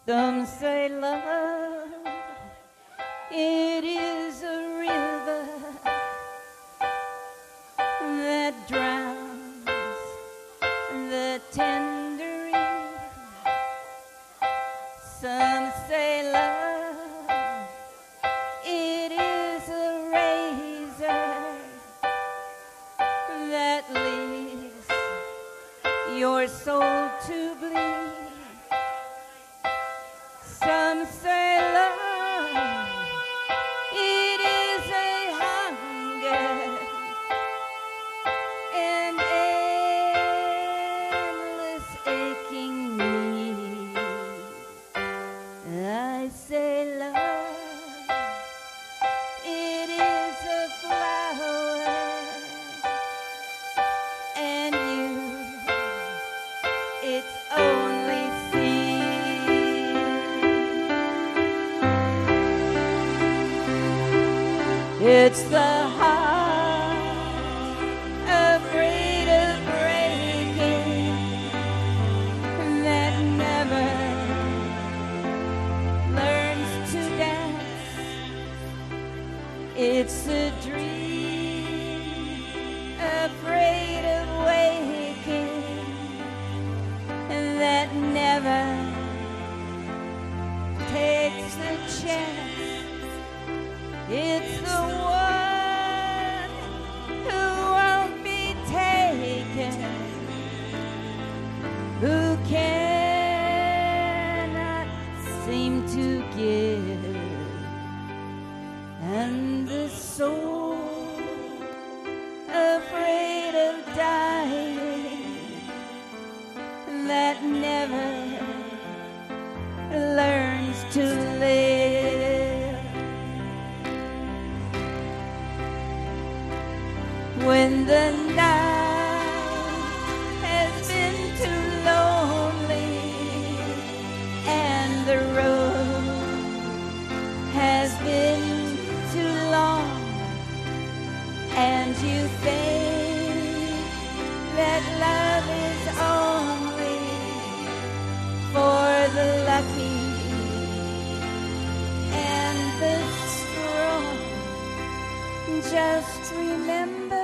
Some say love, it is a river that drowns the tender reed. Some say love, it is a razor that leaves your soul to bleed. Some say love, it is a hunger and endless aching need. I say love, it is a flower, and you, it's only seed. It's the heart afraid of breaking that never learns to dance. It's a dream afraid of waking that never takes a chance. It's the one who won't be taken, who cannot seem to give, and the soul afraid of dying that never learns to live. When the night has been too lonely and the road has been too long, and you think that love is only for the lucky and the strong, just remember